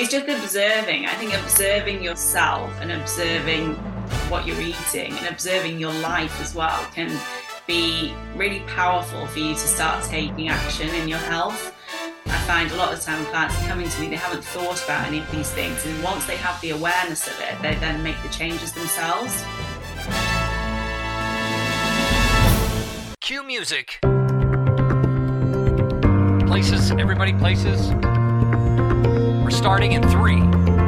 it's just observing. I think observing yourself and observing what you're eating and observing your life as well can be really powerful for you to start taking action in your health. I find a lot of the time clients are coming to me, they haven't thought about any of these things, and once they have the awareness of it, they then make the changes themselves. Cue music. Places, everybody places. We're starting in 3,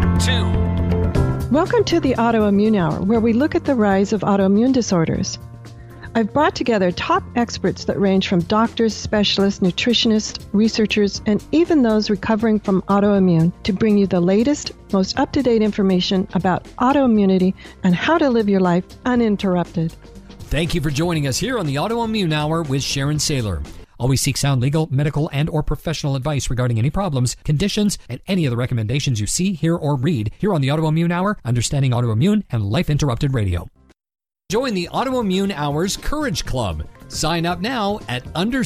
2. Welcome to the Autoimmune Hour, where we look at the rise of autoimmune disorders. I've brought together top experts that range from doctors, specialists, nutritionists, researchers, and even those recovering from autoimmune to bring you the latest, most up-to-date information about autoimmunity and how to live your life uninterrupted. Thank you for joining us here on the Autoimmune Hour with Sharon Saylor. Always seek sound legal, medical, and or professional advice regarding any problems, conditions, and any of the recommendations you see, hear, or read here on the Autoimmune Hour, Understanding Autoimmune, and Life Interrupted Radio. Join the Autoimmune Hour's Courage Club. Sign up now at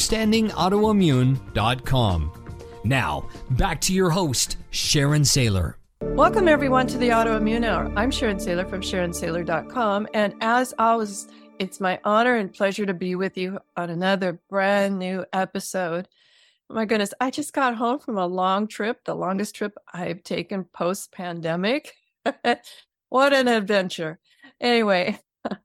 understandingautoimmune.com. Now, back to your host, Sharon Saylor. Welcome, everyone, to the Autoimmune Hour. I'm Sharon Saylor from SharonSaylor.com, and as always, it's my honor and pleasure to be with you on another brand new episode. My goodness, I just got home from a long trip, the longest trip I've taken post-pandemic. What an adventure. Anyway,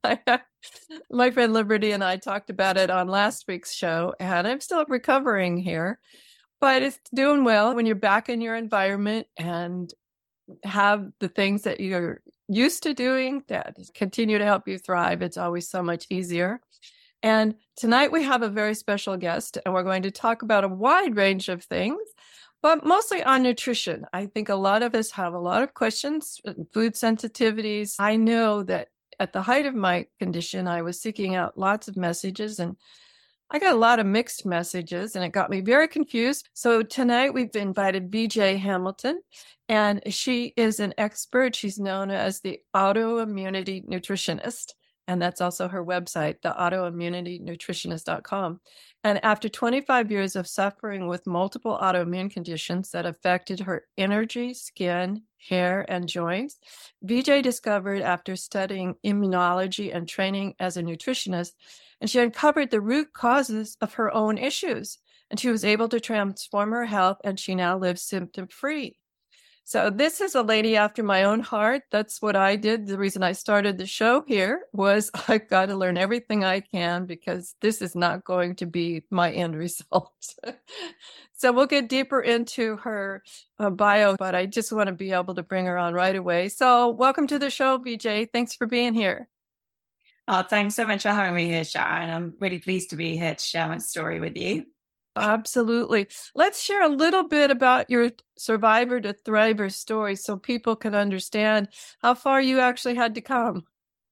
my friend Liberty and I talked about it on last week's show, and I'm still recovering here, but it's doing well when you're back in your environment and have the things that you're used to doing that continue to help you thrive. It's always so much easier. And tonight we have a very special guest, and we're going to talk about a wide range of things, but mostly on nutrition. I think a lot of us have a lot of questions, food sensitivities. I know that at the height of my condition, I was seeking out lots of messages, and I got a lot of mixed messages, and it got me very confused. So tonight we've invited BJ Hamilton, and she is an expert. She's known as the Autoimmunity Nutritionist, and that's also her website, the autoimmunitynutritionist.com. And after 25 years of suffering with multiple autoimmune conditions that affected her energy, skin, hair, and joints, BJ discovered after studying immunology and training as a nutritionist, and she uncovered the root causes of her own issues, and she was able to transform her health, and she now lives symptom-free. So this is a lady after my own heart. That's what I did. The reason I started the show here was I've got to learn everything I can because this is not going to be my end result. So we'll get deeper into her bio, but I just want to be able to bring her on right away. So welcome to the show, BJ. Thanks for being here. Oh, thanks so much for having me here, Sharon. I'm really pleased to be here to share my story with you. Absolutely. Let's share a little bit about your survivor to thriver story so people can understand how far you actually had to come.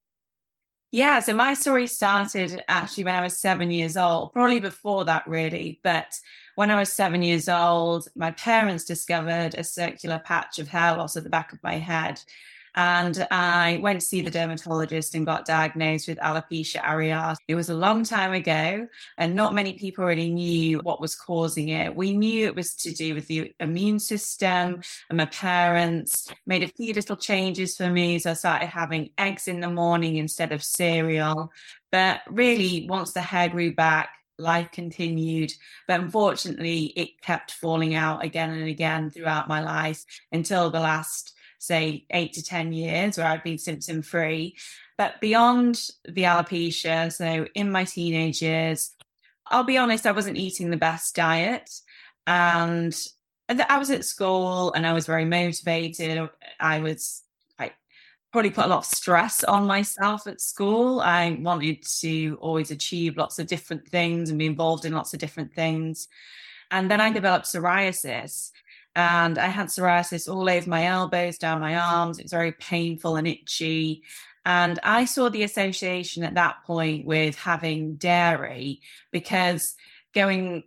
Yeah, so my story started actually when I was 7 years old, probably before that really. But when I was 7 years old, my parents discovered a circular patch of hair loss at the back of my head. And I went to see the dermatologist and got diagnosed with alopecia areata. It was a long time ago, and not many people really knew what was causing it. We knew it was to do with the immune system, and my parents made a few little changes for me. So I started having eggs in the morning instead of cereal. But really, once the hair grew back, life continued. But unfortunately, it kept falling out again and again throughout my life until the last, say, 8 to 10 years where I've been symptom free. But beyond the alopecia, so in my teenage years, I'll be honest, I wasn't eating the best diet. And I was at school and I was very motivated. I probably put a lot of stress on myself at school. I wanted to always achieve lots of different things and be involved in lots of different things. And then I developed psoriasis. And I had psoriasis all over my elbows, down my arms. It was very painful and itchy. And I saw the association at that point with having dairy, because going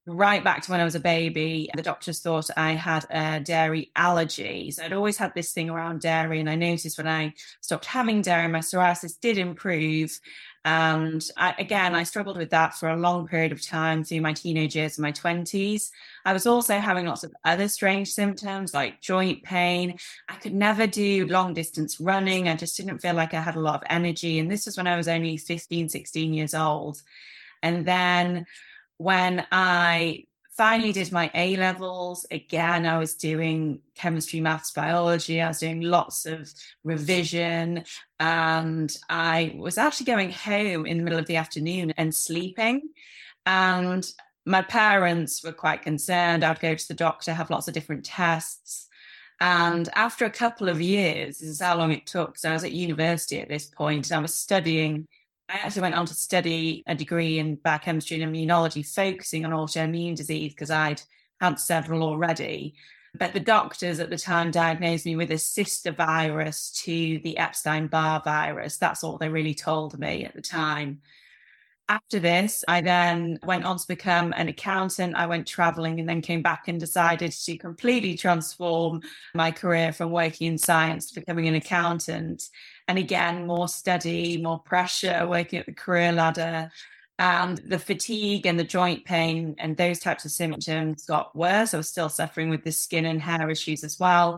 right back to when I was a baby. The doctors thought I had a dairy allergy. So I'd always had this thing around dairy. And I noticed when I stopped having dairy, my psoriasis did improve. And I struggled with that for a long period of time through my teenage years and my 20s. I was also having lots of other strange symptoms like joint pain. I could never do long distance running. I just didn't feel like I had a lot of energy. And this was when I was only 15, 16 years old. And then when I finally did my A levels, again, I was doing chemistry, maths, biology. I was doing lots of revision. And I was actually going home in the middle of the afternoon and sleeping. And my parents were quite concerned. I'd go to the doctor, have lots of different tests. And after a couple of years, this is how long it took. So I was at university at this point, and I was studying. I actually went on to study a degree in biochemistry and immunology, focusing on autoimmune disease because I'd had several already. But the doctors at the time diagnosed me with a sister virus to the Epstein-Barr virus. That's all they really told me at the time. After this, I then went on to become an accountant. I went traveling and then came back and decided to completely transform my career from working in science to becoming an accountant. And again, more study, more pressure, working at the career ladder. And the fatigue and the joint pain and those types of symptoms got worse. I was still suffering with the skin and hair issues as well.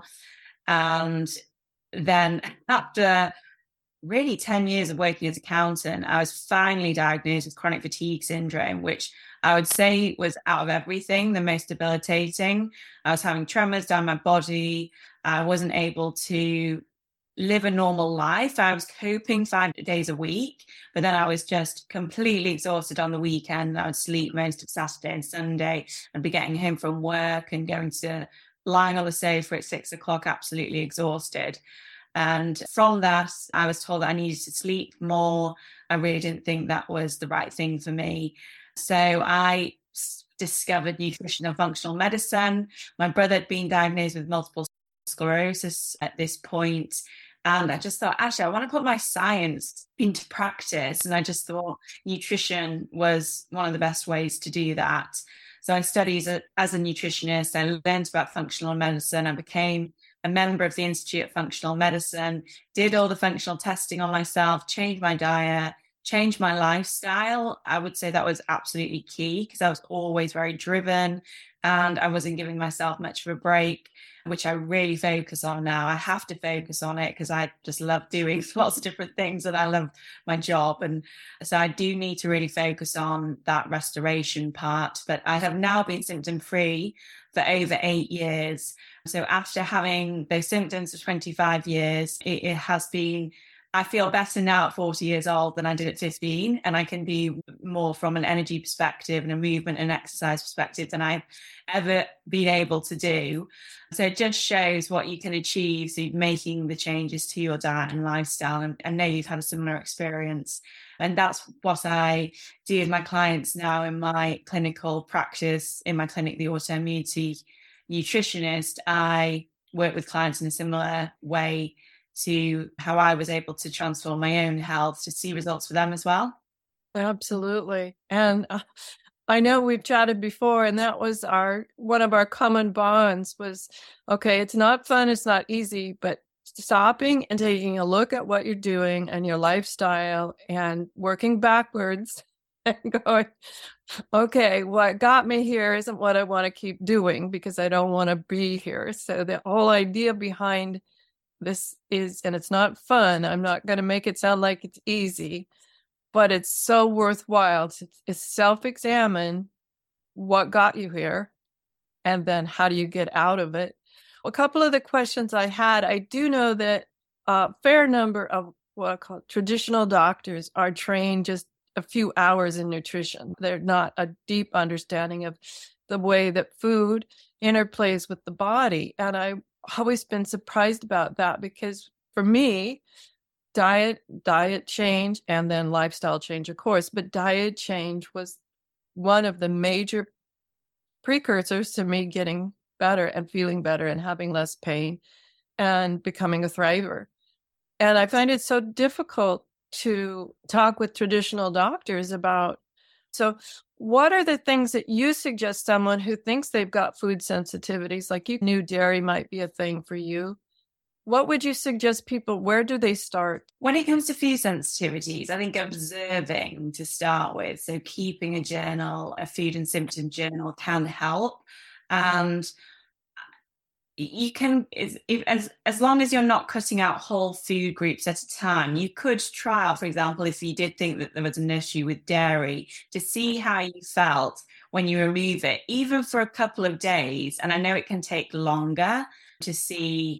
And then after really 10 years of working as an accountant, I was finally diagnosed with chronic fatigue syndrome, which I would say was out of everything the most debilitating. I was having tremors down my body. I wasn't able to live a normal life. I was coping 5 days a week, but then I was just completely exhausted on the weekend. I would sleep most of Saturday and Sunday and be getting home from work and lying on the sofa at 6 o'clock, absolutely exhausted. And from that, I was told that I needed to sleep more. I really didn't think that was the right thing for me. So I discovered nutrition and functional medicine. My brother had been diagnosed with multiple sclerosis at this point. And I just thought, actually, I want to put my science into practice. And I just thought nutrition was one of the best ways to do that. So I studied as a nutritionist. I learned about functional medicine. I became a member of the Institute of Functional Medicine, did all the functional testing on myself, changed my diet, changed my lifestyle. I would say that was absolutely key because I was always very driven and I wasn't giving myself much of a break, which I really focus on now. I have to focus on it because I just love doing lots of different things and I love my job. And so I do need to really focus on that restoration part. But I have now been symptom-free for over 8 years. So after having those symptoms for 25 years, it has been, I feel better now at 40 years old than I did at 15. And I can be more from an energy perspective and a movement and exercise perspective than I've ever been able to do. So it just shows what you can achieve through making the changes to your diet and lifestyle. And I know you've had a similar experience. And that's what I do with my clients now in my clinical practice, in my clinic, the autoimmunity nutritionist. I work with clients in a similar way to how I was able to transform my own health to see results for them as well. Absolutely. And I know we've chatted before, and that was one of our common bonds was, okay, it's not fun, it's not easy, but stopping and taking a look at what you're doing and your lifestyle and working backwards and going, okay, what got me here isn't what I want to keep doing because I don't want to be here. So the whole idea behind this is, and it's not fun, I'm not going to make it sound like it's easy, but it's so worthwhile to self-examine what got you here and then how do you get out of it. A couple of the questions I had, I do know that a fair number of what I call traditional doctors are trained just a few hours in nutrition. They're not a deep understanding of the way that food interplays with the body. And I've always been surprised about that because for me, diet change and then lifestyle change, of course, but diet change was one of the major precursors to me getting better and feeling better and having less pain and becoming a thriver. And I find it so difficult to talk with traditional doctors about. So What are the things that you suggest someone who thinks they've got food sensitivities, like you knew dairy might be a thing for you? What would you suggest people, where do they start? When it comes to food sensitivities, I think observing to start with. So keeping a journal, a food and symptom journal can help. And you can, as long as you're not cutting out whole food groups at a time, you could try out, for example, if you did think that there was an issue with dairy, to see how you felt when you remove it, even for a couple of days. And I know it can take longer to see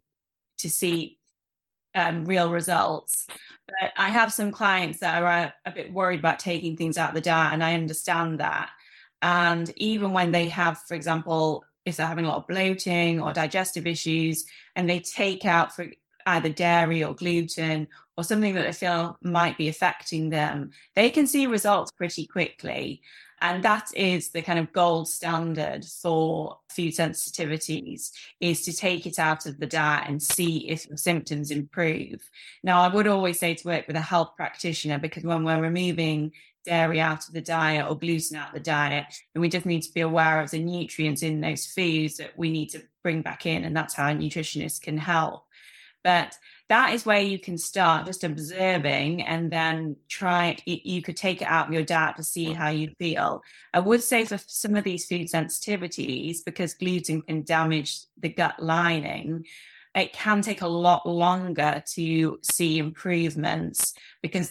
real results. But I have some clients that are a bit worried about taking things out of the diet, and I understand that. And even when they have, for example, if they're having a lot of bloating or digestive issues, and they take out for either dairy or gluten or something that they feel might be affecting them, they can see results pretty quickly. And that is the kind of gold standard for food sensitivities, is to take it out of the diet and see if your symptoms improve. Now, I would always say to work with a health practitioner, because when we're removing dairy out of the diet or gluten out of the diet, and we just need to be aware of the nutrients in those foods that we need to bring back in, and that's how a nutritionist can help. But that is where you can start, just observing, and then you could take it out of your diet to see how you feel. I would say for some of these food sensitivities, because gluten can damage the gut lining, it can take a lot longer to see improvements, because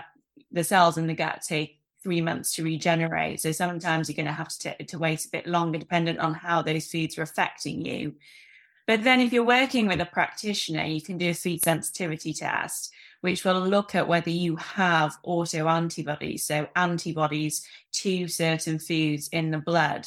the cells in the gut take 3 months to regenerate. So sometimes you're going to have to wait a bit longer, dependent on how those foods are affecting you. But then if you're working with a practitioner, you can do a food sensitivity test, which will look at whether you have autoantibodies, so antibodies to certain foods in the blood.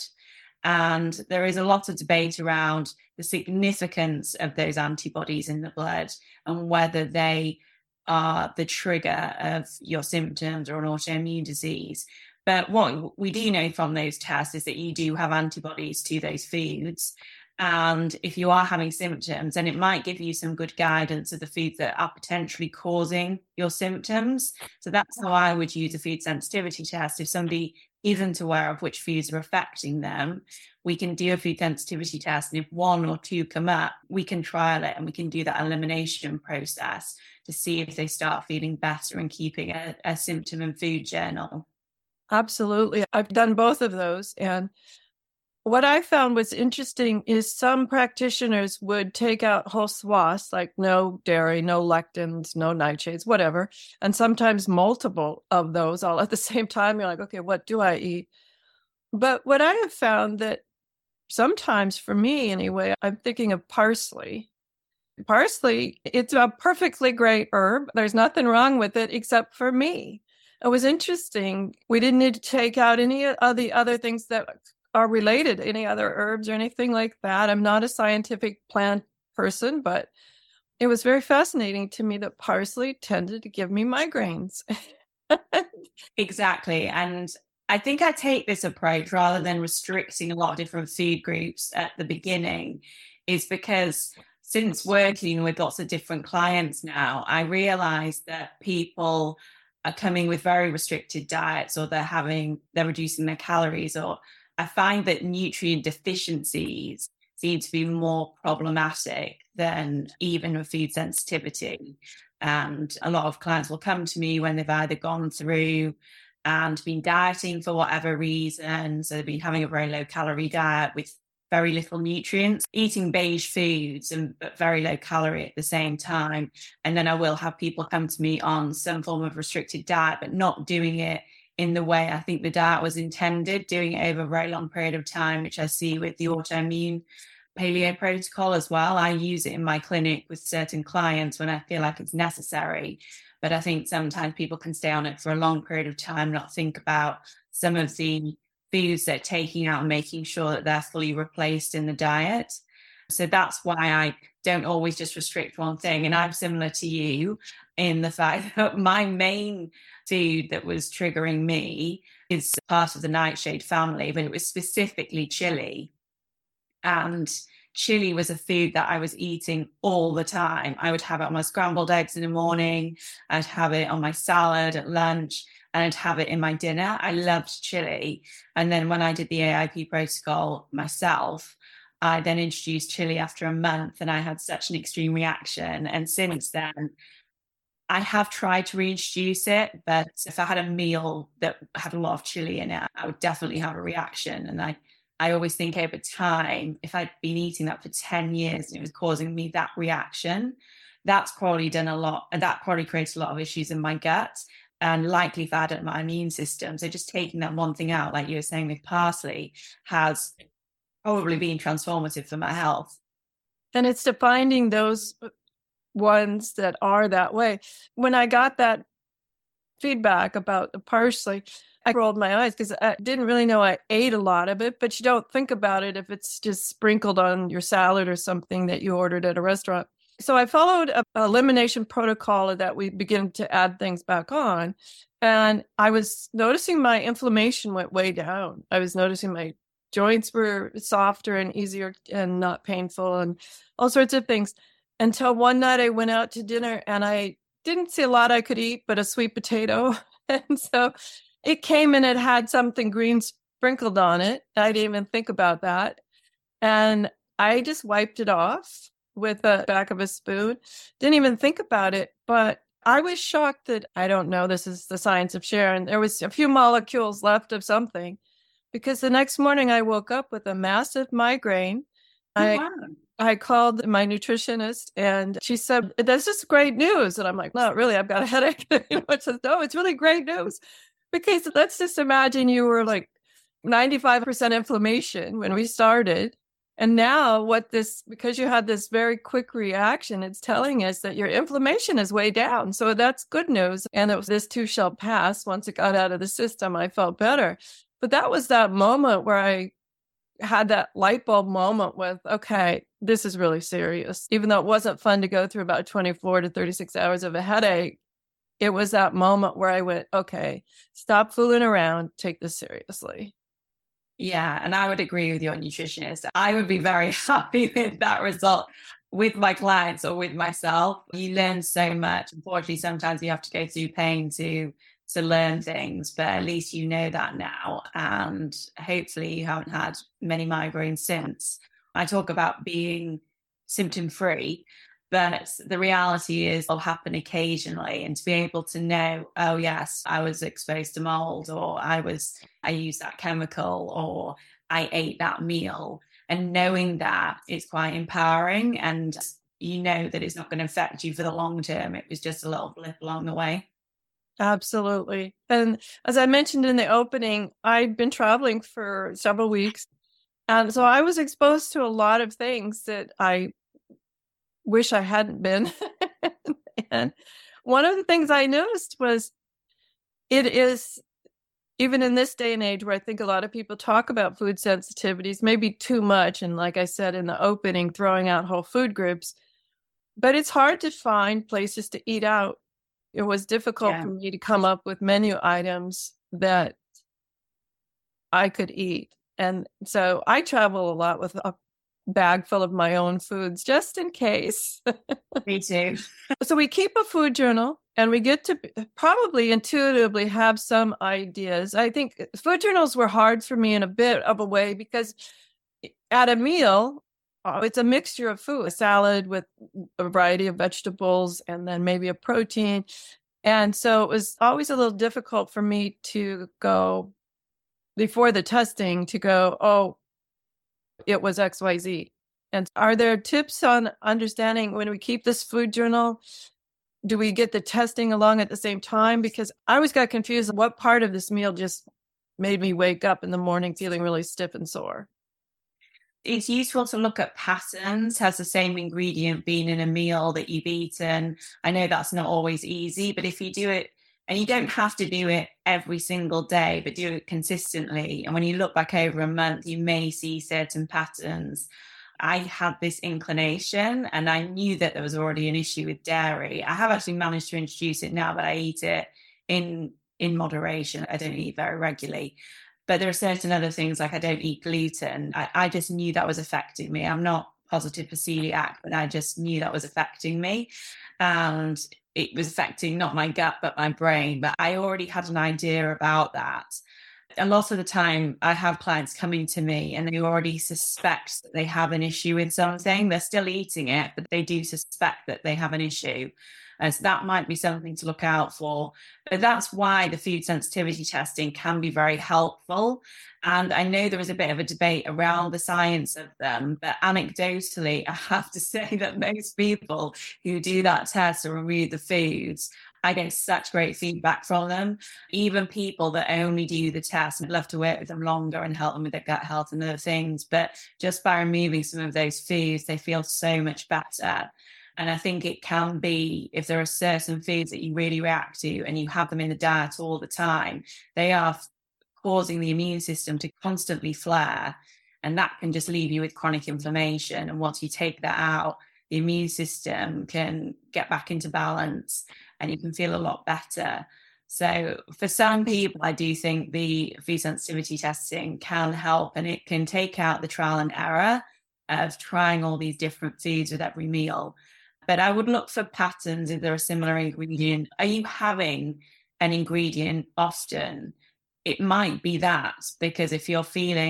And there is a lot of debate around the significance of those antibodies in the blood and whether they are the trigger of your symptoms or an autoimmune disease. But what we do know from those tests is that you do have antibodies to those foods. And if you are having symptoms, then it might give you some good guidance of the foods that are potentially causing your symptoms. So that's how I would use a food sensitivity test. If somebody isn't aware of which foods are affecting them, we can do a food sensitivity test. And if 1 or 2 come up, we can trial it, and we can do that elimination process to see if they start feeling better and keeping a symptom and food journal. Absolutely. I've done both of those. And what I found was interesting is some practitioners would take out whole swaths, like no dairy, no lectins, no nightshades, whatever. And sometimes multiple of those all at the same time. You're like, okay, what do I eat? But what I have found that sometimes, for me anyway, I'm thinking of parsley. Parsley, it's a perfectly great herb. There's nothing wrong with it except for me. It was interesting. We didn't need to take out any of the other things that are related, any other herbs or anything like that. I'm not a scientific plant person, but it was very fascinating to me that parsley tended to give me migraines. Exactly. And I think I take this approach rather than restricting a lot of different food groups at the beginning, is because since working with lots of different clients now, I realize that people are coming with very restricted diets, or they're reducing their calories, or I find that nutrient deficiencies seem to be more problematic than even a food sensitivity. And a lot of clients will come to me when they've either gone through and been dieting for whatever reason. So they've been having a very low calorie diet with very little nutrients, eating beige foods but very low calorie at the same time. And then I will have people come to me on some form of restricted diet, but not doing it in the way I think the diet was intended, doing it over a very long period of time, which I see with the autoimmune paleo protocol as well. I use it in my clinic with certain clients when I feel like it's necessary. But I think sometimes people can stay on it for a long period of time, not think about some of the foods they're taking out and making sure that they're fully replaced in the diet. So that's why I don't always just restrict one thing. And I'm similar to you in the fact that my main food that was triggering me is part of the nightshade family, but it was specifically chili. And chili was a food that I was eating all the time. I would have it on my scrambled eggs in the morning. I'd have it on my salad at lunch. and I'd have it in my dinner. I loved chili. And then when I did the AIP protocol myself, I then introduced chili after a month, and I had such an extreme reaction. And since then, I have tried to reintroduce it, but if I had a meal that had a lot of chili in it, I would definitely have a reaction. And I always think over time, if I'd been eating that for 10 years and it was causing me that reaction, that's probably done a lot. And that probably creates a lot of issues in my gut and likely if I had my immune system. So just taking that one thing out, like you were saying with parsley, has probably been transformative for my health. And it's to finding those ones that are that way. When I got that feedback about the parsley, I rolled my eyes because I didn't really know I ate a lot of it, but you don't think about it if it's just sprinkled on your salad or something that you ordered at a restaurant. So I followed an elimination protocol that we begin to add things back on. And I was noticing my inflammation went way down. I was noticing my joints were softer and easier and not painful and all sorts of things. Until one night I went out to dinner and I didn't see a lot I could eat, but a sweet potato. And so it came and it had something green sprinkled on it. I didn't even think about that. And I just wiped it off with the back of a spoon. Didn't even think about it. But I was shocked that, I don't know, this is the science of Sharon, there was a few molecules left of something, because the next morning I woke up with a massive migraine. I called my nutritionist and she said, "This is great news." And I'm like, "No, really, I've got a headache." She says, "No, it's really great news." Because let's just imagine you were like 95% inflammation when we started. And now because you had this very quick reaction, it's telling us that your inflammation is way down. So that's good news. And this too shall pass. Once it got out of the system, I felt better. But that was that moment where I had that light bulb moment with, okay, this is really serious. Even though it wasn't fun to go through about 24 to 36 hours of a headache, it was that moment where I went, okay, stop fooling around, take this seriously. Yeah, and I would agree with your nutritionist. I would be very happy with that result with my clients or with myself. You learn so much. Unfortunately, sometimes you have to go through pain to learn things, but at least you know that now. And hopefully you haven't had many migraines since. I talk about being symptom-free, but the reality is it'll happen occasionally. And to be able to know, oh yes, I was exposed to mold, or I used that chemical, or I ate that meal, and knowing that is quite empowering. And you know that it's not going to affect you for the long term. It was just a little blip along the way. Absolutely. And as I mentioned in the opening, I'd been traveling for several weeks. And so I was exposed to a lot of things that I wish I hadn't been. And one of the things I noticed was it is, even in this day and age where I think a lot of people talk about food sensitivities, maybe too much. And like I said in the opening, throwing out whole food groups, but it's hard to find places to eat out. It was difficult for me to come up with menu items that I could eat. And so I travel a lot with a bag full of my own foods, just in case. Me too. So we keep a food journal and we get to probably intuitively have some ideas. I think food journals were hard for me in a bit of a way because at a meal, it's a mixture of food, a salad with a variety of vegetables and then maybe a protein. And so it was always a little difficult for me to go before the testing to go, oh, it was XYZ. And are there tips on understanding when we keep this food journal? Do we get the testing along at the same time? Because I always got confused what part of this meal just made me wake up in the morning feeling really stiff and sore. It's useful to look at patterns. Has the same ingredient been in a meal that you've eaten? I know that's not always easy, but if you do it, and you don't have to do it every single day, but do it consistently. And when you look back over a month, you may see certain patterns. I had this inclination and I knew that there was already an issue with dairy. I have actually managed to introduce it now, but I eat it in moderation. I don't eat very regularly. But there are certain other things, like I don't eat gluten. I just knew that was affecting me. I'm not positive for celiac, but I just knew that was affecting me. And it was affecting not my gut, but my brain. But I already had an idea about that. A lot of the time I have clients coming to me and they already suspect that they have an issue with something. They're still eating it, but they do suspect that they have an issue. And so that might be something to look out for. But that's why the food sensitivity testing can be very helpful. And I know there is a bit of a debate around the science of them, but anecdotally, I have to say that most people who do that test or review the foods, I get such great feedback from them. Even people that only do the test, I'd love to work with them longer and help them with their gut health and other things. But just by removing some of those foods, they feel so much better. And I think it can be, if there are certain foods that you really react to and you have them in the diet all the time, they are causing the immune system to constantly flare. And that can just leave you with chronic inflammation. And once you take that out, the immune system can get back into balance and you can feel a lot better. So for some people, I do think the food sensitivity testing can help, and it can take out the trial and error of trying all these different foods with every meal. But I would look for patterns if there are similar ingredients. Are you having an ingredient often? It might be that, because if you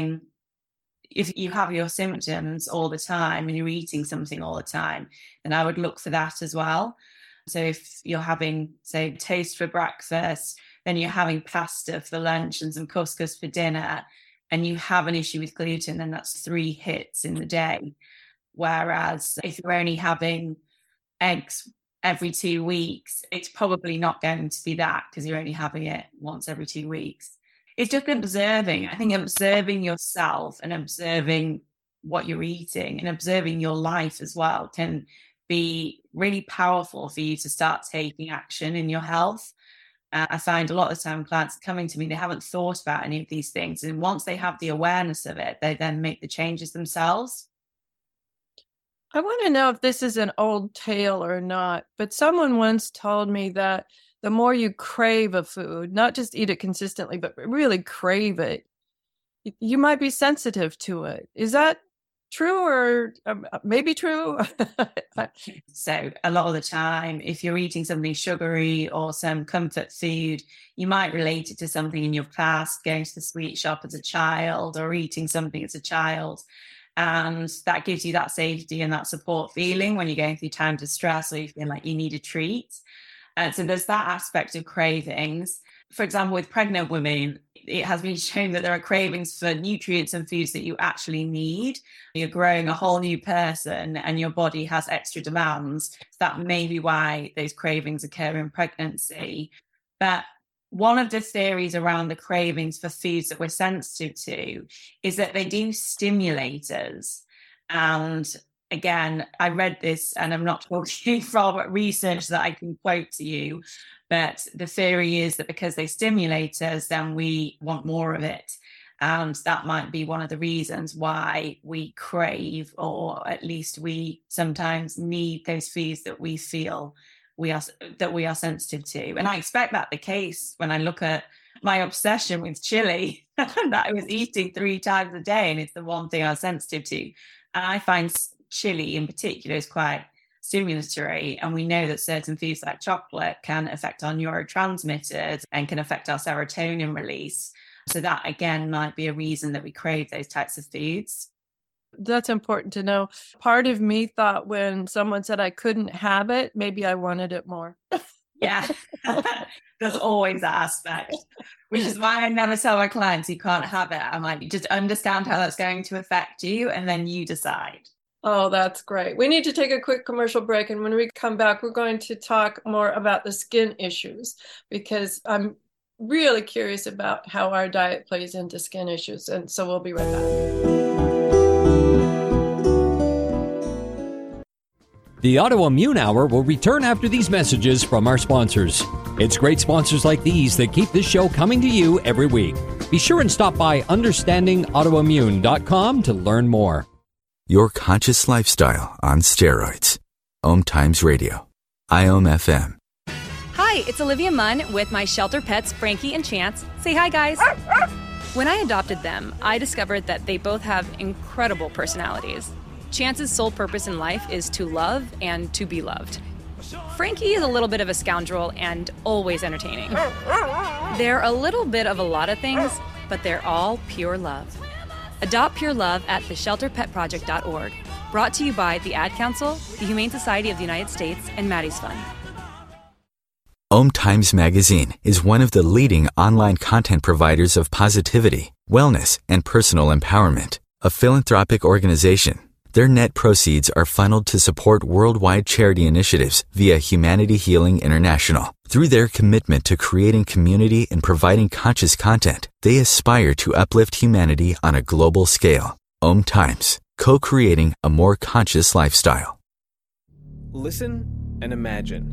have your symptoms all the time and you're eating something all the time, then I would look for that as well. So if you're having, say, toast for breakfast, then you're having pasta for lunch and some couscous for dinner, and you have an issue with gluten, then that's 3 hits in the day. Whereas if you're only having eggs every 2 weeks, it's probably not going to be that, because you're only having it once every 2 weeks. It's just observing. I think observing yourself and observing what you're eating and observing your life as well can be really powerful for you to start taking action in your health. I find a lot of the time clients coming to me, they haven't thought about any of these things. And once they have the awareness of it, they then make the changes themselves. I want to know if this is an old tale or not, but someone once told me that the more you crave a food, not just eat it consistently, but really crave it, you might be sensitive to it. Is that true, or maybe true? So a lot of the time, if you're eating something sugary or some comfort food, you might relate it to something in your past, going to the sweet shop as a child or eating something as a child. And that gives you that safety and that support feeling when you're going through times of stress or you feel like you need a treat. So there's that aspect of cravings. For example, with pregnant women, it has been shown that there are cravings for nutrients and foods that you actually need. You're growing a whole new person and your body has extra demands. That may be why those cravings occur in pregnancy. But one of the theories around the cravings for foods that we're sensitive to is that they do stimulate us. And again, I read this, and I'm not talking from research that I can quote to you, but the theory is that because they stimulate us, then we want more of it. And that might be one of the reasons why we crave, or at least we sometimes need those foods that we feel we are sensitive to. And I expect that the case when I look at my obsession with chili that I was eating 3 times a day, and it's the one thing I was sensitive to. And I find chili in particular is quite stimulatory, and we know that certain foods like chocolate can affect our neurotransmitters and can affect our serotonin release. So that again might be a reason that we crave those types of foods. That's important to know. Part of me thought when someone said I couldn't have it, maybe I wanted it more. Yeah, there's always that aspect, which is why I never tell my clients you can't have it. I'm like, just understand how that's going to affect you, and then you decide. Oh, that's great. We need to take a quick commercial break. And when we come back, we're going to talk more about the skin issues, because I'm really curious about how our diet plays into skin issues. And so we'll be right back. The Autoimmune Hour will return after these messages from our sponsors. It's great sponsors like these that keep this show coming to you every week. Be sure and stop by understandingautoimmune.com to learn more. Your conscious lifestyle on steroids. Om Times Radio. IOM FM. Hi, it's Olivia Munn with my shelter pets, Frankie and Chance. Say hi, guys. When I adopted them, I discovered that they both have incredible personalities. Chance's sole purpose in life is to love and to be loved. Frankie is a little bit of a scoundrel and always entertaining. They're a little bit of a lot of things, but they're all pure love. Adopt pure love at theshelterpetproject.org. Brought to you by the Ad Council, the Humane Society of the United States, and Maddie's Fund. Times Magazine is one of the leading online content providers of positivity, wellness, and personal empowerment. A philanthropic organization, their net proceeds are funneled to support worldwide charity initiatives via Humanity Healing International. Through their commitment to creating community and providing conscious content, they aspire to uplift humanity on a global scale. Times, co-creating a more conscious lifestyle. Listen and imagine.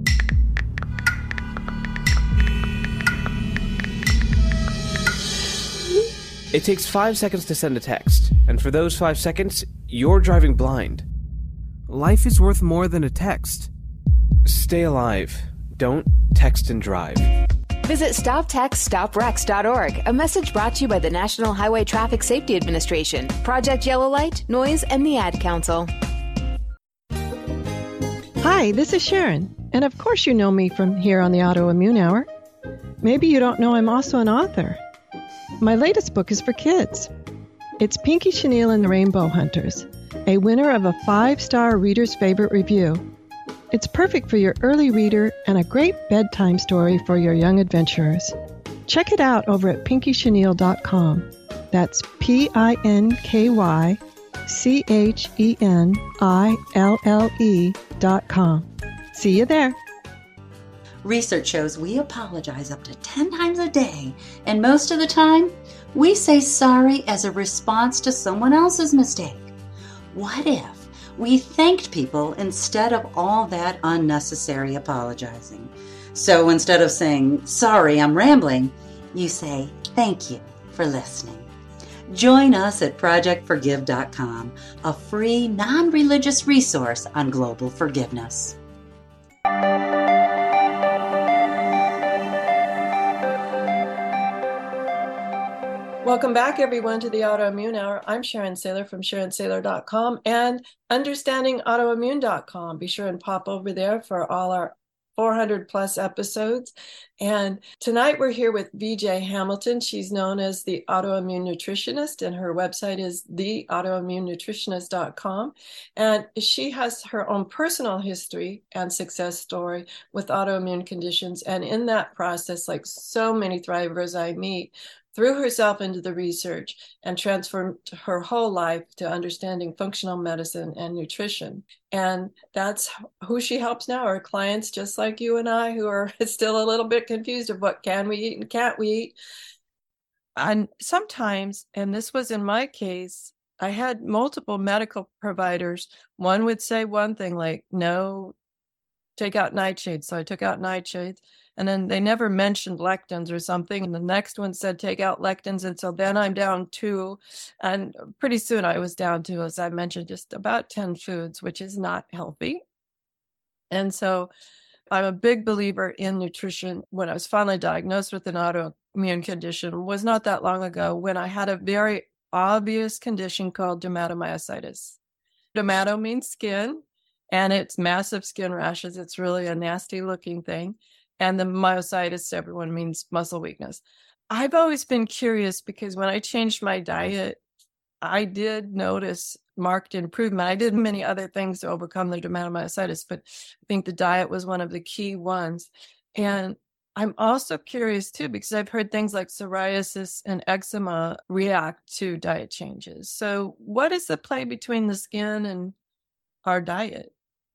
It takes 5 seconds to send a text, and for those 5 seconds, you're driving blind. Life is worth more than a text. Stay alive. Don't text and drive. Visit StopTextStopWrecks.org, a message brought to you by the National Highway Traffic Safety Administration, Project Yellow Light, Noise, and the Ad Council. Hi, this is Sharon, and of course you know me from here on the Autoimmune Hour. Maybe you don't know I'm also an author. My latest book is for kids. It's Pinky Chenille and the Rainbow Hunters, a winner of a 5-star Reader's Favorite Review. It's perfect for your early reader and a great bedtime story for your young adventurers. Check it out over at pinkychenille.com. That's PinkyChenille.com. See you there. Research shows we apologize up to 10 times a day, and most of the time, we say sorry as a response to someone else's mistake. What if we thanked people instead of all that unnecessary apologizing? So instead of saying, sorry, I'm rambling, you say, thank you for listening. Join us at ProjectForgive.com, a free, non-religious resource on global forgiveness. Welcome back, everyone, to the Autoimmune Hour. I'm Sharon Saylor from SharonSaylor.com and UnderstandingAutoimmune.com. Be sure and pop over there for all our 400 plus episodes. And tonight we're here with VJ Hamilton. She's known as the Autoimmune Nutritionist, and her website is theautoimmunenutritionist.com. And she has her own personal history and success story with autoimmune conditions. And in that process, like so many thrivers I meet, threw herself into the research and transformed her whole life to understanding functional medicine and nutrition. And that's who she helps now, her clients just like you and I, who are still a little bit confused of what can we eat and can't we eat. And sometimes, and this was in my case, I had multiple medical providers. One would say one thing like, no, take out nightshades. So I took out nightshades. And then they never mentioned lectins or something. And the next one said, take out lectins. And so then I'm down 2. And pretty soon I was down to, as I mentioned, just about 10 foods, which is not healthy. And so I'm a big believer in nutrition. When I was finally diagnosed with an autoimmune condition, was not that long ago, when I had a very obvious condition called dermatomyositis. Dermato means skin, and it's massive skin rashes. It's really a nasty looking thing. And the myositis to everyone means muscle weakness. I've always been curious because when I changed my diet, I did notice marked improvement. I did many other things to overcome the dermatomyositis, but I think the diet was one of the key ones. And I'm also curious too, because I've heard things like psoriasis and eczema react to diet changes. So what is the play between the skin and our diet?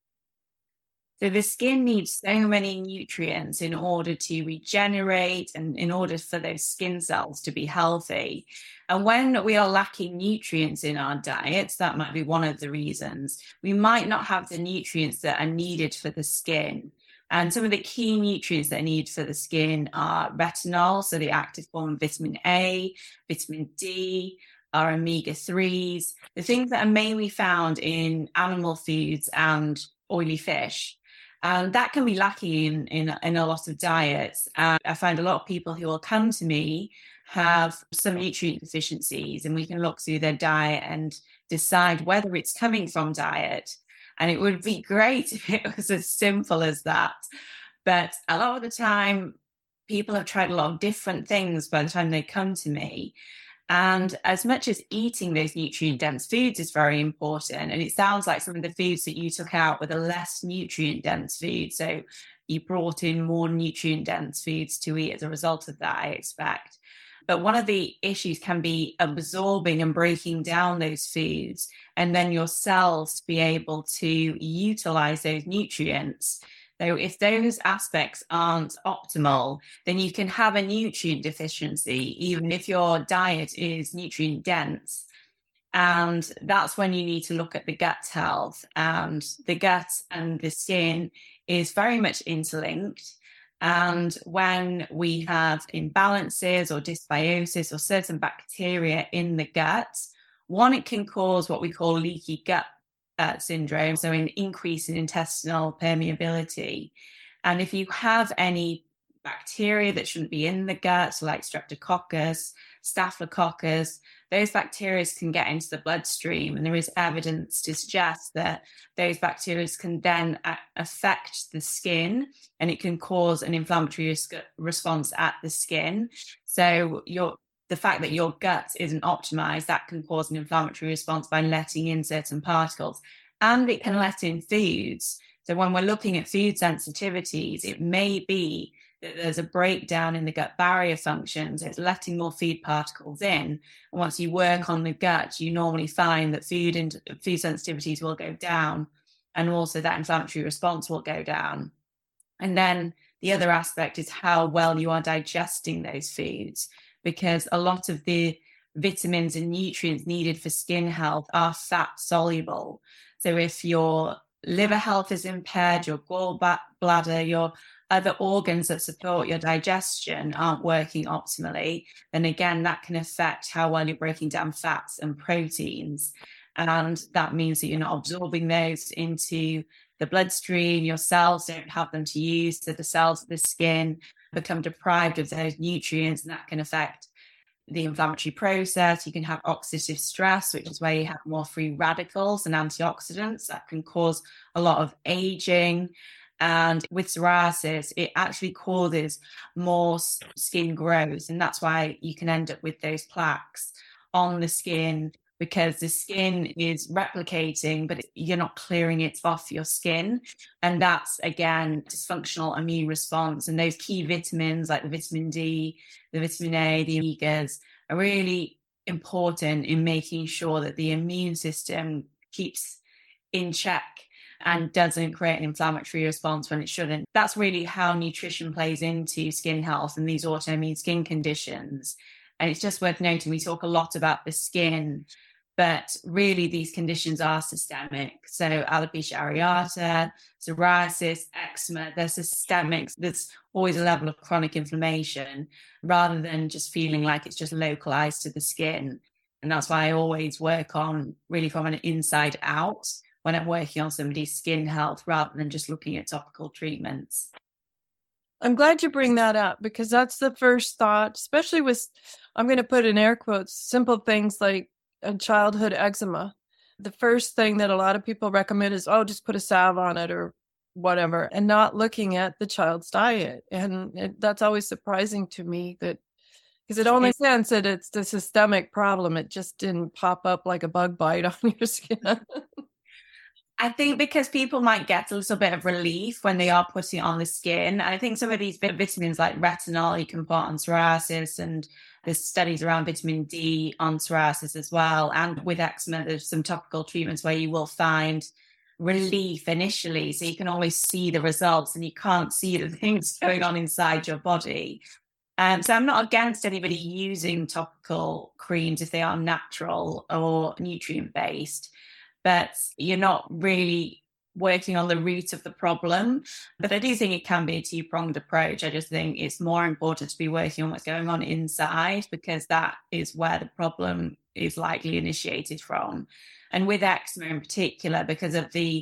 So the skin needs so many nutrients in order to regenerate and in order for those skin cells to be healthy. And when we are lacking nutrients in our diets, that might be one of the reasons. We might not have the nutrients that are needed for the skin. And some of the key nutrients that are needed for the skin are retinol, so the active form of vitamin A, vitamin D, our omega-3s, the things that are mainly found in animal foods and oily fish. That can be lacking in a lot of diets. I find a lot of people who will come to me have some nutrient deficiencies, and we can look through their diet and decide whether it's coming from diet. And it would be great if it was as simple as that. But a lot of the time, people have tried a lot of different things by the time they come to me. And as much as eating those nutrient-dense foods is very important, and it sounds like some of the foods that you took out were the less nutrient-dense foods. So you brought in more nutrient-dense foods to eat as a result of that, I expect. But one of the issues can be absorbing and breaking down those foods, and then your cells to be able to utilize those nutrients. So if those aspects aren't optimal, then you can have a nutrient deficiency, even if your diet is nutrient dense. And that's when you need to look at the gut health. And the gut and the skin is very much interlinked. And when we have imbalances or dysbiosis or certain bacteria in the gut, one, it can cause what we call leaky gut syndrome, so an increase in intestinal permeability. And if you have any bacteria that shouldn't be in the gut, so like Streptococcus, Staphylococcus, those bacteria can get into the bloodstream, and there is evidence to suggest that those bacteria can then affect the skin, and it can cause an inflammatory response at the skin. So the fact that your gut isn't optimized, that can cause an inflammatory response by letting in certain particles, and it can let in foods. So when we're looking at food sensitivities, it may be that there's a breakdown in the gut barrier functions. It's letting more food particles in. And once you work on the gut, you normally find that food sensitivities will go down, and also that inflammatory response will go down. And then the other aspect is how well you are digesting those foods, because a lot of the vitamins and nutrients needed for skin health are fat soluble. So if your liver health is impaired, your gallbladder, your other organs that support your digestion aren't working optimally, then again, that can affect how well you're breaking down fats and proteins. And that means that you're not absorbing those into the bloodstream. Your cells don't have them to use, so the cells of the skin become deprived of those nutrients, and that can affect the inflammatory process. You can have oxidative stress, which is where you have more free radicals and antioxidants that can cause a lot of aging. And with psoriasis, it actually causes more skin growth, and that's why you can end up with those plaques on the skin, because the skin is replicating, but you're not clearing it off your skin. And that's, again, dysfunctional immune response. And those key vitamins like the vitamin D, the vitamin A, the omegas are really important in making sure that the immune system keeps in check and doesn't create an inflammatory response when it shouldn't. That's really how nutrition plays into skin health and these autoimmune skin conditions. And it's just worth noting, we talk a lot about the skin, but really these conditions are systemic. So alopecia areata, psoriasis, eczema, they're systemic. There's always a level of chronic inflammation rather than just feeling like it's just localized to the skin. And that's why I always work on really from an inside out when I'm working on somebody's skin health rather than just looking at topical treatments. I'm glad you bring that up, because that's the first thought, especially with, I'm going to put in air quotes, simple things like childhood eczema. The first thing that a lot of people recommend is, just put a salve on it or whatever, and not looking at the child's diet. And that's always surprising to me, that because it only makes sense that it's the systemic problem. It just didn't pop up like a bug bite on your skin. I think because people might get a little bit of relief when they are putting it on the skin. And I think some of these vitamins like retinol you can put on psoriasis, and there's studies around vitamin D on psoriasis as well. And with eczema, there's some topical treatments where you will find relief initially. So you can always see the results, and you can't see the things going on inside your body. So I'm not against anybody using topical creams if they are natural or nutrient-based. But you're not really working on the root of the problem. But I do think it can be a two-pronged approach. I just think it's more important to be working on what's going on inside, because that is where the problem is likely initiated from. And with eczema in particular, because of the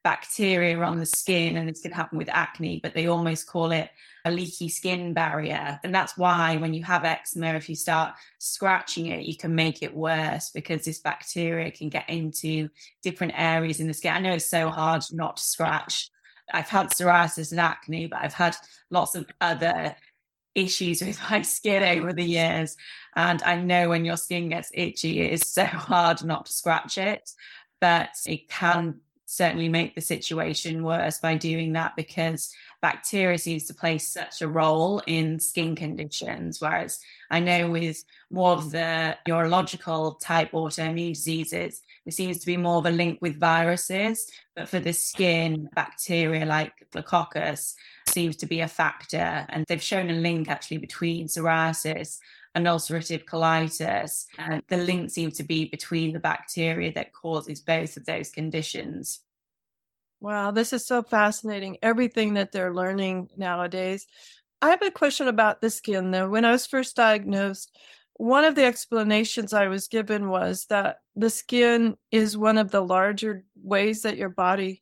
bacteria on the skin, and this can happen with acne, but they almost call it a leaky skin barrier. And that's why when you have eczema, if you start scratching it, you can make it worse, because this bacteria can get into different areas in the skin. I know it's so hard not to scratch. I've had psoriasis and acne, but I've had lots of other issues with my skin over the years. And I know when your skin gets itchy, it is so hard not to scratch it, but it can certainly make the situation worse by doing that, because bacteria seems to play such a role in skin conditions. Whereas I know with more of the neurological type autoimmune diseases, there seems to be more of a link with viruses. But for the skin, bacteria like Staphylococcus seems to be a factor. And they've shown a link actually between psoriasis and ulcerative colitis. And the link seems to be between the bacteria that causes both of those conditions. Wow, this is so fascinating. Everything that they're learning nowadays. I have a question about the skin, though. When I was first diagnosed, one of the explanations I was given was that the skin is one of the larger ways that your body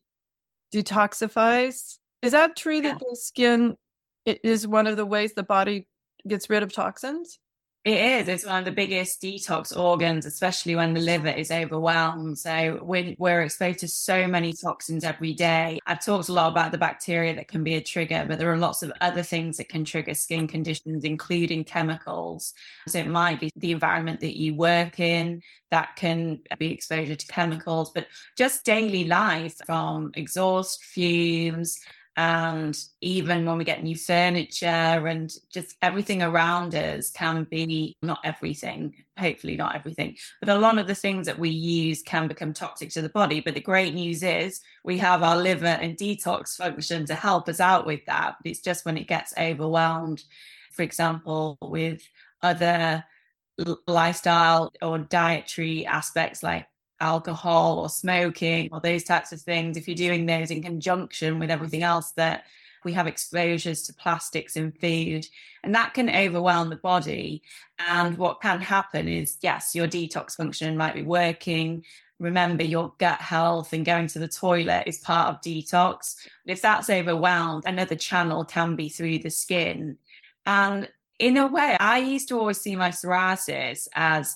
detoxifies. Is that true that the skin is one of the ways the body gets rid of toxins? It is. It's one of the biggest detox organs, especially when the liver is overwhelmed. So we're exposed to so many toxins every day. I've talked a lot about the bacteria that can be a trigger, but there are lots of other things that can trigger skin conditions, including chemicals. So it might be the environment that you work in that can be exposure to chemicals, but just daily life, from exhaust fumes, and even when we get new furniture, and just everything around us can be, not everything, hopefully not everything, but a lot of the things that we use can become toxic to the body. But the great news is we have our liver and detox function to help us out with that. But it's just when it gets overwhelmed, for example, with other lifestyle or dietary aspects like alcohol or smoking or those types of things, if you're doing those in conjunction with everything else, that we have exposures to plastics in food, and that can overwhelm the body. And what can happen is, yes, your detox function might be working. Remember, your gut health and going to the toilet is part of detox. But if that's overwhelmed, another channel can be through the skin. And in a way, I used to always see my psoriasis as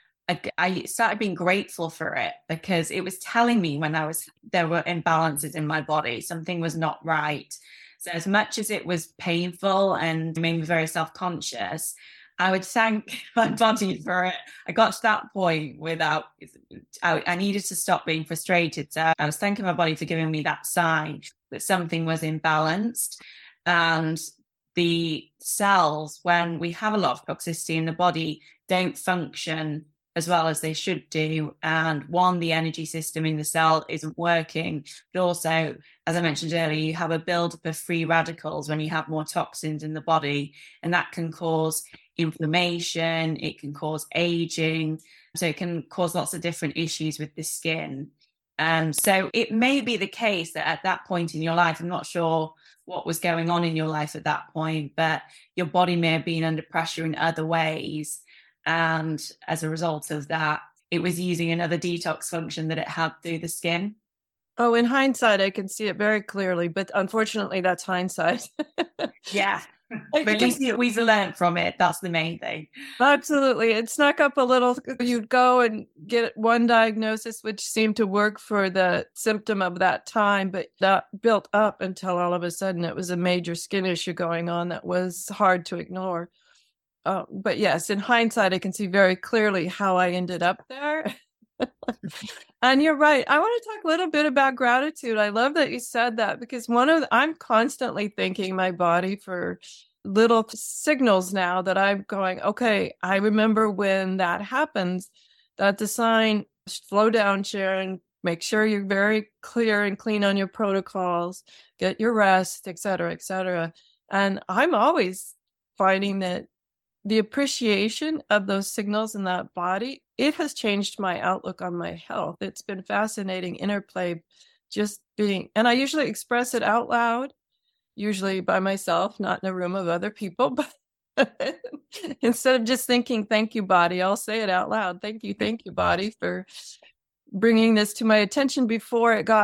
I started being grateful for it, because it was telling me when there were imbalances in my body, something was not right. So as much as it was painful and made me very self-conscious, I would thank my body for it. I got to that point I needed to stop being frustrated. So I was thanking my body for giving me that sign that something was imbalanced. And the cells, when we have a lot of toxicity in the body, don't function as well as they should do. And one, the energy system in the cell isn't working, but also, as I mentioned earlier, you have a buildup of free radicals when you have more toxins in the body, and that can cause inflammation, it can cause aging, so it can cause lots of different issues with the skin. So it may be the case that at that point in your life, I'm not sure what was going on in your life at that point, but your body may have been under pressure in other ways. And as a result of that, it was using another detox function that it had through the skin. Oh, in hindsight, I can see it very clearly, but unfortunately, that's hindsight. Yeah. But at least we've learned from it. That's the main thing. Absolutely. It snuck up a little. You'd go and get one diagnosis, which seemed to work for the symptom of that time, but that built up until all of a sudden it was a major skin issue going on that was hard to ignore. But yes, in hindsight, I can see very clearly how I ended up there. And you're right. I want to talk a little bit about gratitude. I love that you said that, because I'm constantly thanking my body for little signals now that I'm going, okay, I remember when that happens, that's a sign, slow down, Sharon, make sure you're very clear and clean on your protocols, get your rest, et cetera, et cetera. And I'm always finding that the appreciation of those signals in that body, it has changed my outlook on my health. It's been fascinating interplay, just being, and I usually express it out loud, usually by myself, not in a room of other people, but instead of just thinking, thank you, body, I'll say it out loud. Thank you, body, for bringing this to my attention before it got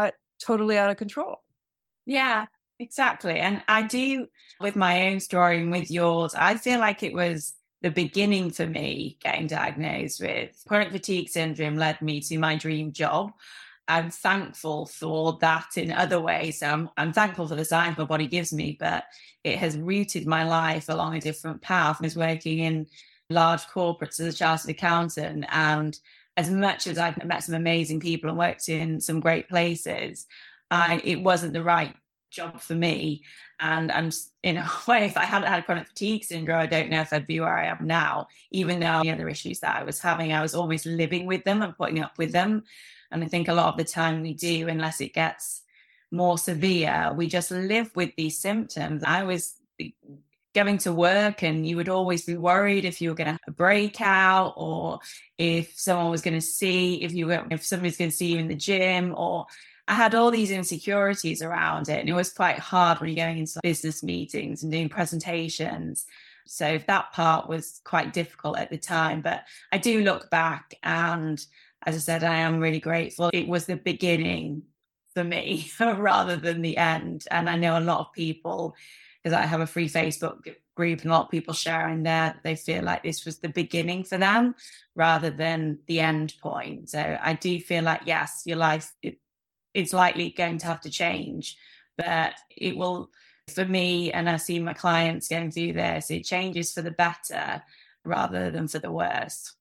totally out of control. Yeah, exactly. And I do, with my own story and with yours, I feel like it was the beginning for me getting diagnosed with chronic fatigue syndrome led me to my dream job. I'm thankful for that in other ways. So I'm thankful for the signs my body gives me, but it has rooted my life along a different path. I was working in large corporates as a chartered accountant, and as much as I've met some amazing people and worked in some great places, it wasn't the right job for me. And I'm in a way, if I hadn't had chronic fatigue syndrome, I don't know if I'd be where I am now, even though the other issues that I was having, I was always living with them and putting up with them. And I think a lot of the time we do, unless it gets more severe, we just live with these symptoms. I was going to work and you would always be worried if you were going to have a breakout, or if someone was going to see, if somebody's going to see you in the gym, or I had all these insecurities around it. And it was quite hard when you're going into business meetings and doing presentations. So that part was quite difficult at the time. But I do look back, and as I said, I am really grateful. It was the beginning for me rather than the end. And I know a lot of people, because I have a free Facebook group and a lot of people sharing there, they feel like this was the beginning for them rather than the end point. So I do feel like, yes, your life, it's likely going to have to change, but it will, for me, and I see my clients going through this, it changes for the better rather than for the worse.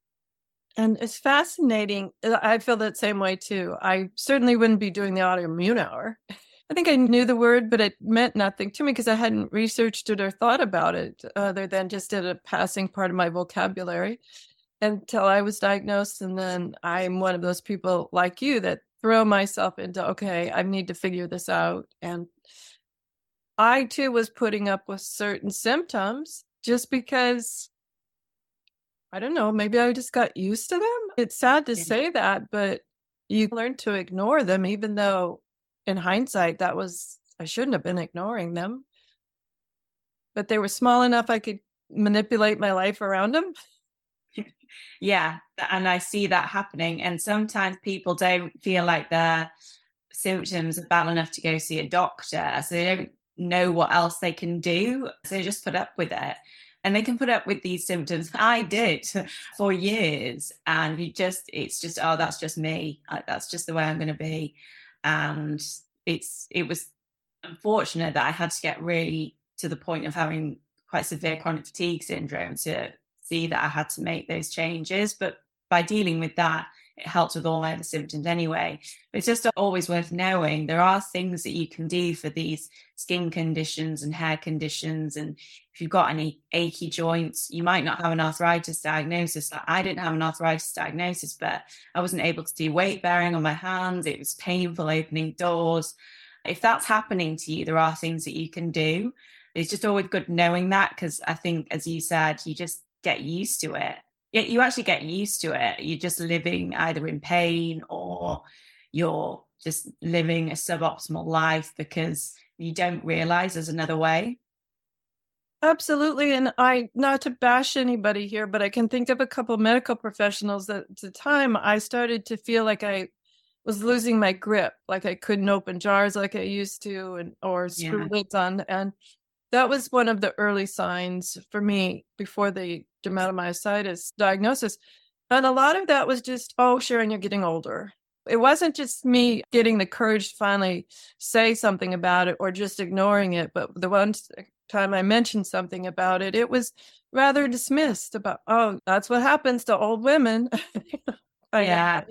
And it's fascinating. I feel that same way too. I certainly wouldn't be doing the autoimmune hour. I think I knew the word, but it meant nothing to me because I hadn't researched it or thought about it other than just as a passing part of my vocabulary until I was diagnosed. And then I'm one of those people like you that throw myself into, okay, I need to figure this out. And I too was putting up with certain symptoms just because, I don't know, maybe I just got used to them. It's sad to say that, but you learn to ignore them, even though in hindsight, I shouldn't have been ignoring them. But they were small enough I could manipulate my life around them. Yeah, and I see that happening. And sometimes people don't feel like their symptoms are bad enough to go see a doctor. So they don't know what else they can do. So they just put up with it. And they can put up with these symptoms. I did for years. And it's just, oh, that's just me. That's just the way I'm going to be. And it was unfortunate that I had to get really to the point of having quite severe chronic fatigue syndrome to see that I had to make those changes. But by dealing with that, it helped with all my other symptoms anyway. But it's just always worth knowing there are things that you can do for these skin conditions and hair conditions. And if you've got any achy joints, you might not have an arthritis diagnosis. Like I didn't have an arthritis diagnosis, but I wasn't able to do weight bearing on my hands. It was painful opening doors. If that's happening to you, there are things that you can do. It's just always good knowing that, because I think, as you said, you just get used to it. You actually get used to it. You're just living either in pain or you're just living a suboptimal life because you don't realize there's another way. Absolutely. And not to bash anybody here, but I can think of a couple of medical professionals that at the time I started to feel like I was losing my grip, like I couldn't open jars like I used to, or screw lids on. And that was one of the early signs for me before the dermatomyositis diagnosis. And a lot of that was just, oh, Sharon, you're getting older. It wasn't just me getting the courage to finally say something about it or just ignoring it. But the one time I mentioned something about it, it was rather dismissed about, oh, that's what happens to old women. Yeah.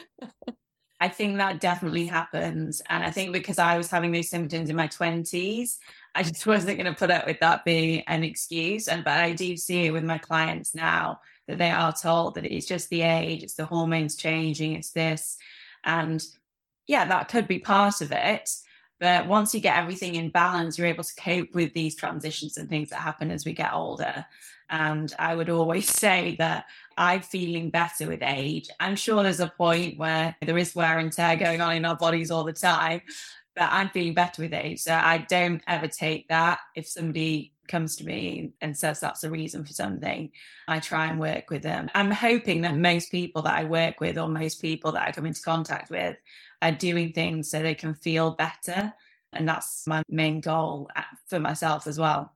I think that definitely happens. And I think because I was having those symptoms in my 20s, I just wasn't going to put up with that being an excuse. But I do see it with my clients now that they are told that it's just the age, it's the hormones changing, it's this. And yeah, that could be part of it. But once you get everything in balance, you're able to cope with these transitions and things that happen as we get older. And I would always say that I'm feeling better with age. I'm sure there's a point where there is wear and tear going on in our bodies all the time, but I'm feeling better with age. So I don't ever take that if somebody comes to me and says that's the reason for something, I try and work with them. I'm hoping that most people that I work with or most people that I come into contact with are doing things so they can feel better. And that's my main goal for myself as well.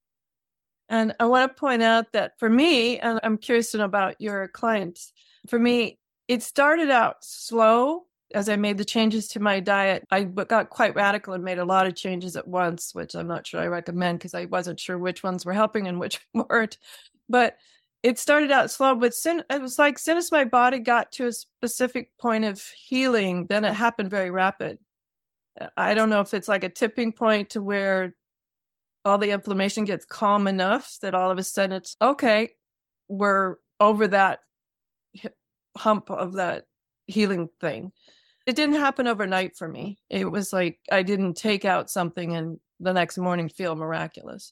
And I want to point out that for me, and I'm curious to know about your clients, for me, it started out slow. As I made the changes to my diet, I got quite radical and made a lot of changes at once, which I'm not sure I recommend because I wasn't sure which ones were helping and which weren't. But it started out slow, but it was like, as soon as my body got to a specific point of healing, then it happened very rapid. I don't know if it's like a tipping point to where all the inflammation gets calm enough that all of a sudden it's okay, we're over that hump of that healing thing. It didn't happen overnight for me. It was like I didn't take out something and the next morning feel miraculous.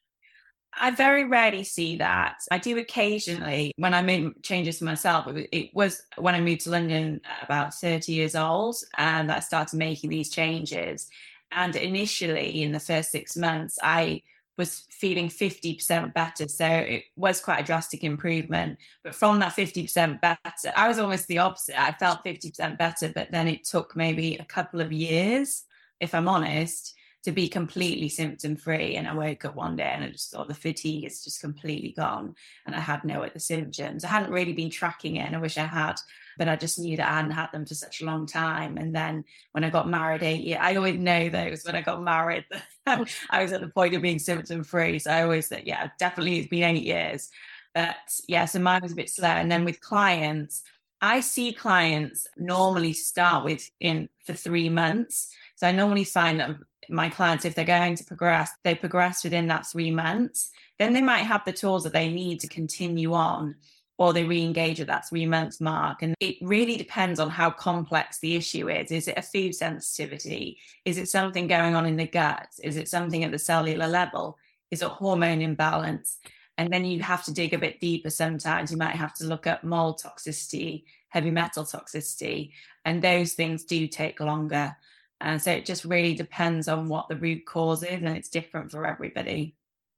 I very rarely see that. I do occasionally when I make changes to myself. It was when I moved to London about 30 years old and I started making these changes. And initially in the first 6 months, I was feeling 50% better. So it was quite a drastic improvement. But from that 50% better, I was almost the opposite. I felt 50% better, but then it took maybe a couple of years, if I'm honest, to be completely symptom free. And I woke up one day and I just thought the fatigue is just completely gone. And I had no other symptoms. I hadn't really been tracking it and I wish I had, but I just knew that I hadn't had them for such a long time. And then when I got married 8 years, I always know those when I got married, I was at the point of being symptom free. So I always said, yeah, definitely it's been 8 years. But yeah, so mine was a bit slow. And then with clients, I see clients normally start for 3 months. So I normally find that my clients, if they're going to progress, they progress within that 3 months. Then they might have the tools that they need to continue on, or they re-engage at that 3 month mark. And it really depends on how complex the issue is. Is it a food sensitivity? Is it something going on in the gut? Is it something at the cellular level? Is it hormone imbalance? And then you have to dig a bit deeper sometimes. You might have to look at mold toxicity, heavy metal toxicity, and those things do take longer. And so it just really depends on what the root cause is, and it's different for everybody.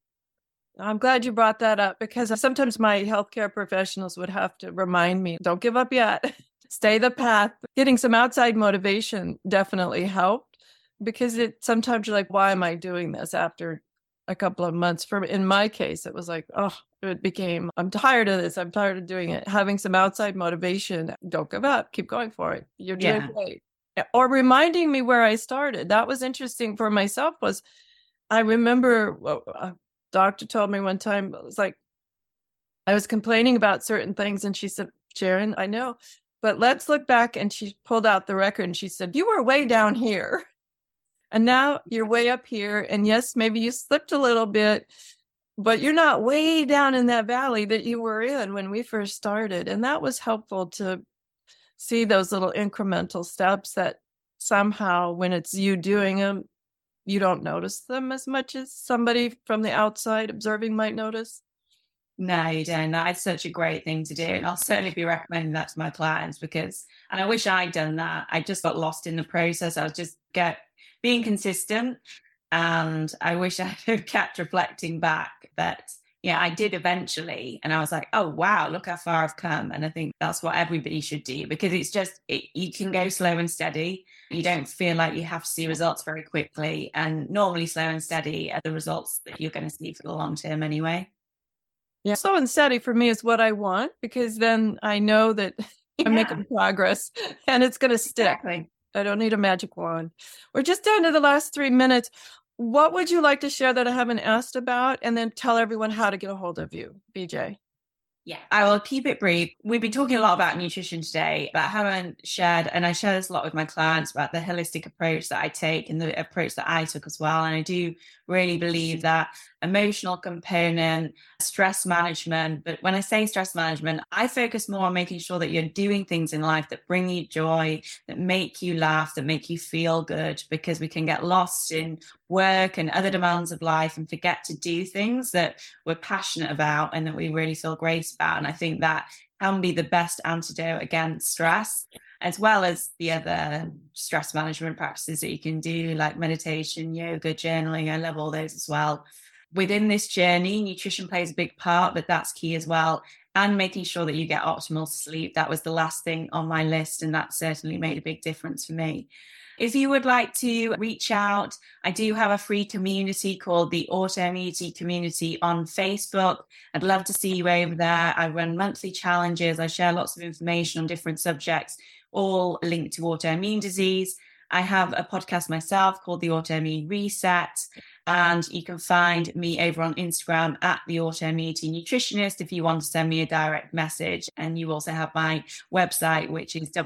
I'm glad you brought that up because sometimes my healthcare professionals would have to remind me, don't give up yet, stay the path. Getting some outside motivation definitely helped because sometimes you're like, why am I doing this after a couple of months? In my case, it was like, I'm tired of this. I'm tired of doing it. Having some outside motivation, don't give up, keep going for it. You're doing great. Or reminding me where I started. That was interesting for myself. I remember a doctor told me one time, it was like, I was complaining about certain things. And she said, Sharon, I know, but let's look back. And she pulled out the record and she said, you were way down here. And now you're way up here. And yes, maybe you slipped a little bit, but you're not way down in that valley that you were in when we first started. And that was helpful to see those little incremental steps that somehow when it's you doing them, you don't notice them as much as somebody from the outside observing might notice. No, you don't. That's such a great thing to do. And I'll certainly be recommending that to my clients and I wish I'd done that. I just got lost in the process. I was just being consistent and I wish I had kept reflecting back. But yeah, I did eventually. And I was like, oh, wow, look how far I've come. And I think that's what everybody should do because you can go slow and steady. You don't feel like you have to see results very quickly. And normally slow and steady are the results that you're going to see for the long term anyway. Yeah, slow and steady for me is what I want because then I know that I'm making progress and it's going to stick. Exactly. I don't need a magic wand. We're just down to the last 3 minutes. What would you like to share that I haven't asked about? And then tell everyone how to get a hold of you, BJ. Yeah, I will keep it brief. We've been talking a lot about nutrition today, but I haven't shared, and I share this a lot with my clients about the holistic approach that I take and the approach that I took as well. And I do really believe that emotional component, stress management, but when I say stress management, I focus more on making sure that you're doing things in life that bring you joy, that make you laugh, that make you feel good, because we can get lost in work and other demands of life and forget to do things that we're passionate about and that we really feel great about. And I think that can be the best antidote against stress, as well as the other stress management practices that you can do, like meditation, yoga, journaling. I love all those as well. within this journey, nutrition plays a big part, but that's key as well. And making sure that you get optimal sleep. That was the last thing on my list, and that certainly made a big difference for me. If you would like to reach out, I do have a free community called the Autoimmunity Community on Facebook. I'd love to see you over there. I run monthly challenges. I share lots of information on different subjects, all linked to autoimmune disease. I have a podcast myself called The Autoimmune Reset, and you can find me over on Instagram at The Autoimmunity Nutritionist if you want to send me a direct message. And you also have my website, which is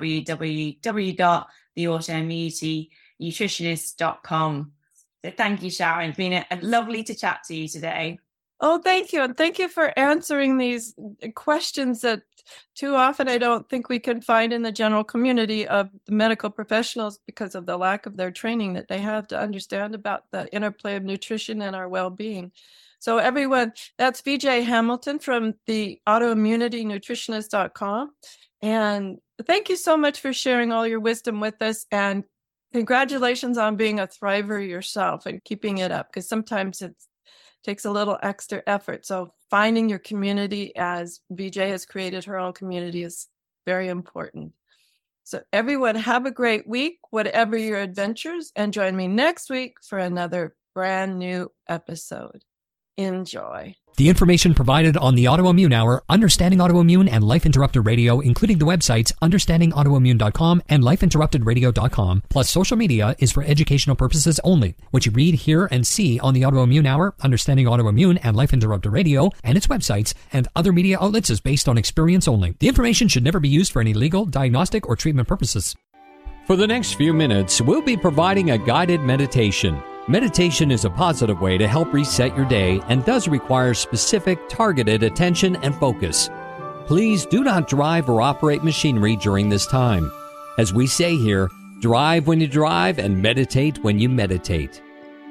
www.theautoimmunitynutritionist.com. So thank you, Sharon. It's been lovely to chat to you today. Oh, thank you. And thank you for answering these questions that too often I don't think we can find in the general community of the medical professionals because of the lack of their training that they have to understand about the interplay of nutrition and our well-being. So everyone, that's VJ Hamilton from the autoimmunitynutritionist.com. And thank you so much for sharing all your wisdom with us. And congratulations on being a thriver yourself and keeping it up, because sometimes it takes a little extra effort. So finding your community, as VJ has created her own community, is very important. So everyone, have a great week, whatever your adventures, and join me next week for another brand new episode. Enjoy. The information provided on the Autoimmune Hour, Understanding Autoimmune, and Life Interrupted Radio, including the websites understandingautoimmune.com and lifeinterruptedradio.com, plus social media, is for educational purposes only. What you read, hear, and see on the Autoimmune Hour, Understanding Autoimmune, and Life Interrupted Radio, and its websites, and other media outlets is based on experience only. The information should never be used for any legal, diagnostic, or treatment purposes. For the next few minutes, we'll be providing a guided meditation. Meditation is a positive way to help reset your day and does require specific, targeted attention and focus. Please do not drive or operate machinery during this time. As we say here, drive when you drive and meditate when you meditate.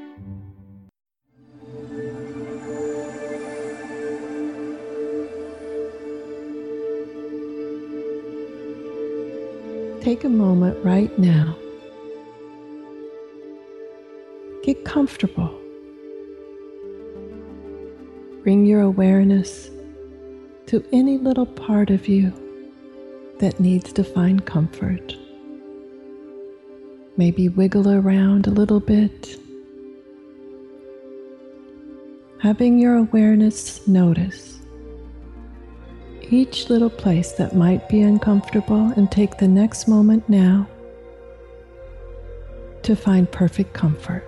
Take a moment right now. Get comfortable. Bring your awareness to any little part of you that needs to find comfort. Maybe wiggle around a little bit. Having your awareness notice each little place that might be uncomfortable, and take the next moment now to find perfect comfort.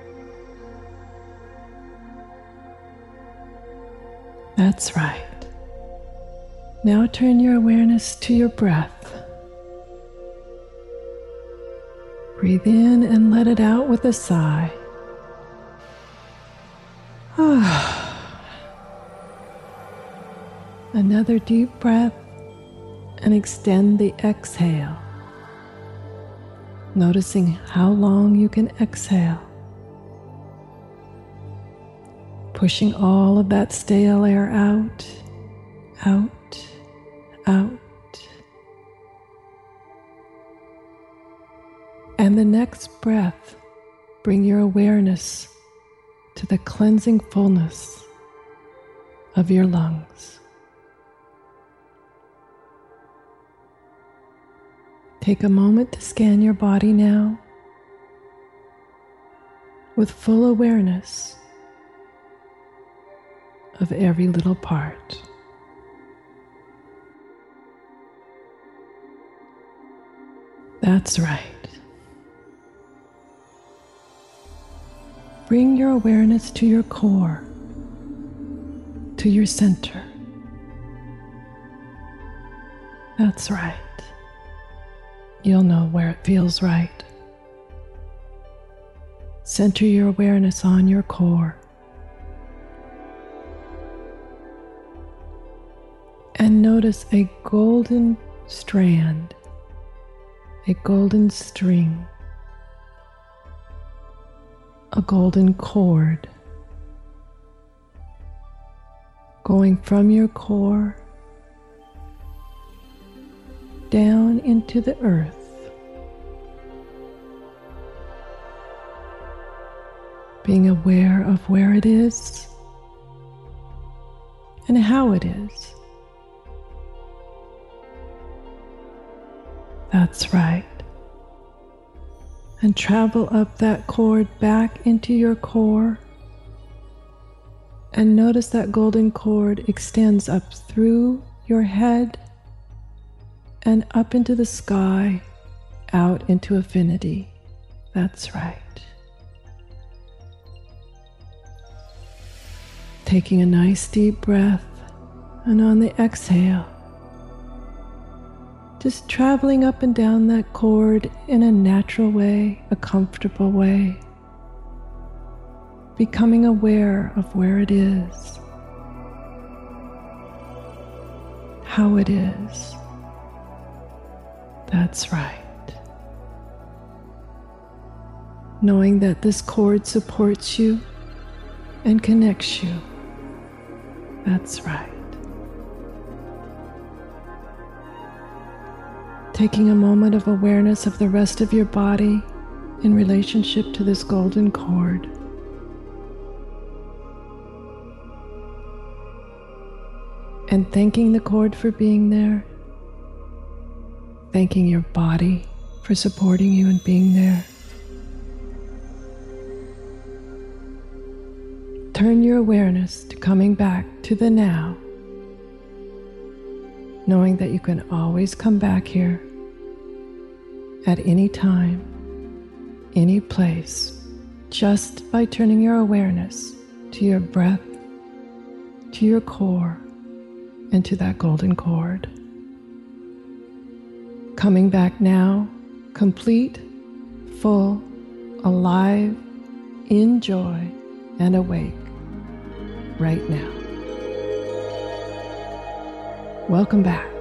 That's right. Now turn your awareness to your breath. Breathe in and let it out with a sigh. Another deep breath, and extend the exhale. Noticing how long you can exhale. Pushing all of that stale air out, out, out. And the next breath, bring your awareness to the cleansing fullness of your lungs. Take a moment to scan your body now with full awareness of every little part. That's right. Bring your awareness to your core, to your center. That's right. You'll know where it feels right. Center your awareness on your core. And notice a golden strand, a golden string, a golden cord going from your core down into the earth, being aware of where it is and how it is. That's right. And travel up that cord back into your core. And notice that golden cord extends up through your head and up into the sky, out into infinity. That's right. Taking a nice deep breath, and on the exhale, just traveling up and down that cord in a natural way, a comfortable way, becoming aware of where it is, how it is. That's right. Knowing that this cord supports you and connects you. That's right. Taking a moment of awareness of the rest of your body in relationship to this golden cord. And thanking the cord for being there. Thanking your body for supporting you and being there. Turn your awareness to coming back to the now, knowing that you can always come back here at any time, any place, just by turning your awareness to your breath, to your core, and to that golden cord. Coming back now, complete, full, alive, in joy, and awake right now. Welcome back.